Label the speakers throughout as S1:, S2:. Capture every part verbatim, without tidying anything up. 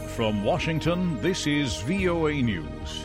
S1: From Washington, this is V O A News.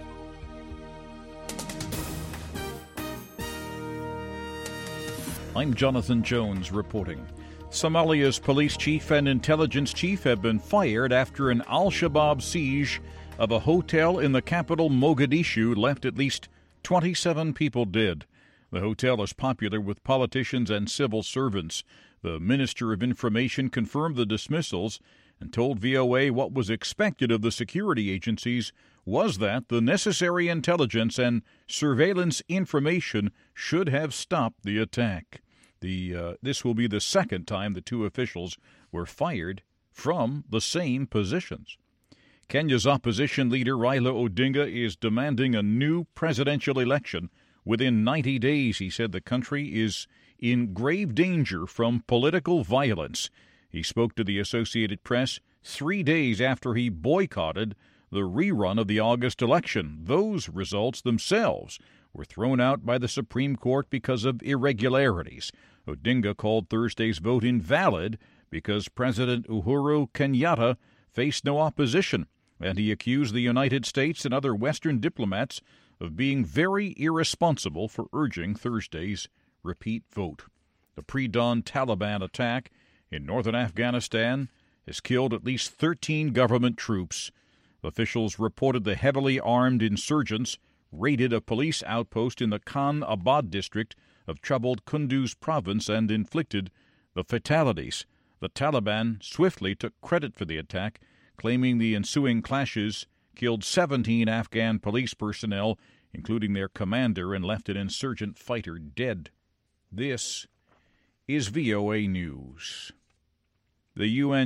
S1: I'm Jonathan Jones reporting. Somalia's police chief and intelligence chief have been fired after an al-Shabaab siege of a hotel in the capital Mogadishu left at least twenty-seven people dead. The hotel is popular with politicians and civil servants. The Minister of Information confirmed the dismissals and told V O A what was expected of the security agencies was that the necessary intelligence and surveillance information should have stopped the attack. The uh, this will be the second time the two officials were fired from the same positions. Kenya's opposition leader Raila Odinga is demanding a new presidential election within ninety days. He said the country is in grave danger from political violence. He spoke to the Associated Press three days after he boycotted the rerun of the August election. Those results themselves were thrown out by the Supreme Court because of irregularities. Odinga called Thursday's vote invalid because President Uhuru Kenyatta faced no opposition, and he accused the United States and other Western diplomats of being very irresponsible for urging Thursday's repeat vote. The pre-dawn Taliban attack in northern Afghanistan has killed at least thirteen government troops. Officials reported the heavily armed insurgents raided a police outpost in the Khan Abad district of troubled Kunduz province and inflicted the fatalities. The Taliban swiftly took credit for the attack, claiming the ensuing clashes killed seventeen Afghan police personnel, including their commander, and left an insurgent fighter dead. This is V O A News. The U N